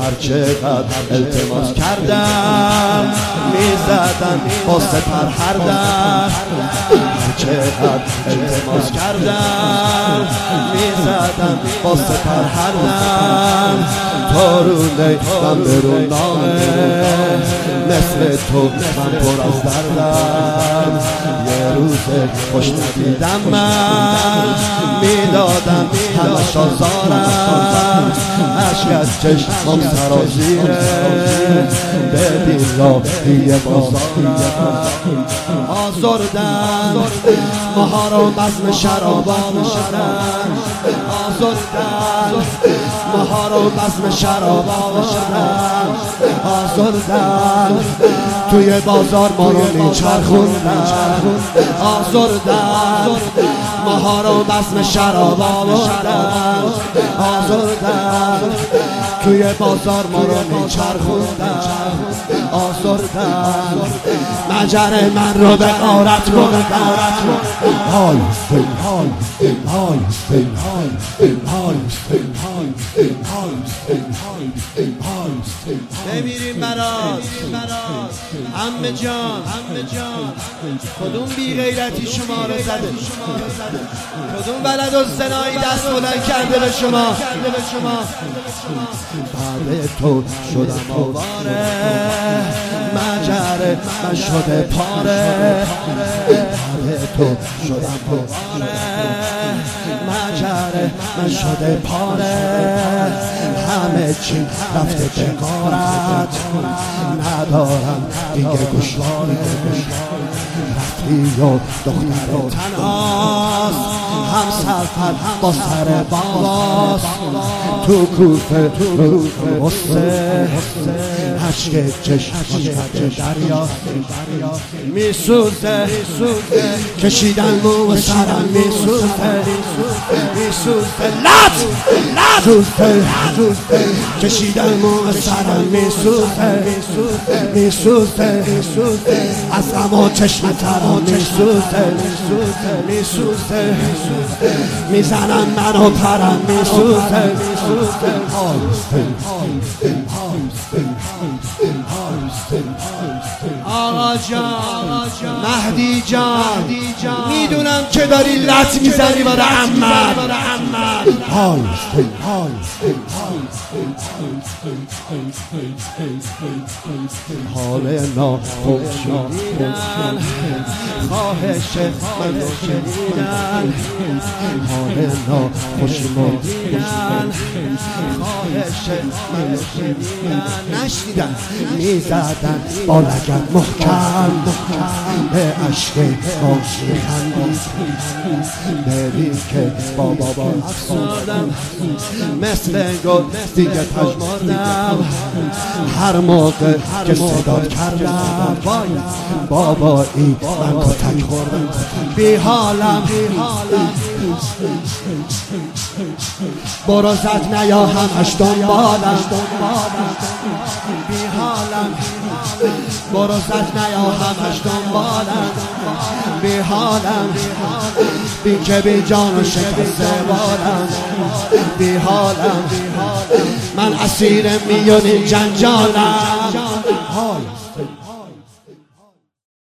هرچقدر التماس کردم میزدن با سپر هر در، هرچقدر التماس کردم میزدن با سپر هر در. تارونه من برون نامه مثل تو من پر از دردم. یه روز خوش ندیدم من میدادم همش آزارم، عشق از چشمم سرازیره ببین راهی بازارم. آزردن ماها رو بزم شراب آوردن، آزردن ماها رو بزم شراب آوردن، آزردن توی بازار ما رو میچرخوندن، آزردن ماها رو بزم شراب آوردن، آزردن توی بازار ما رو میچرخوندن، آزردن مجره من رو به غارت بردن. های های های بمیریم براز عمه جان، کدوم بی غیرتی شما رو زده، کدوم بلد و زنایی دست بلند کرده به شما. بعد تو شدم آواره مجره من شده پاره، بعد تو شدم آواره مجره من شده پاره. همه چی رفته چه کارت ندارم دیگه گوشواره. رفتی و دختر تنهاست هم سفر با سر باباست، تو کوفه غصه عشق چشمش دریا میسوزه، کشیدن مو سرم میسوزه، لط کشیدن مو سرم میسوزه، از غم و چشم ترم میسوزه، میزنن منو پرم میسوزه. آقا جان مهدی جان میدونم که داری لط میزنی برای عمت. حال ناخوش شدیدن خواهش من رو شنیدن، حال ناخوش شدیدن خواهش من رو شنیدن، نشنیدن میزدن با لگد محکم به عشق عاشق خندید. ببین که با بابا افسردم مثل گل دیگه پژمردم، هر موقع که صدات کردم بابایی من کتک خوردم. بی حالم برو زد نیا همش دنبالم، بی حالم برو زد نیا همش دنبالم، بی حالم بی که بی جان و شکسته بالم، بی حالم من اسیر میونی جنجالم.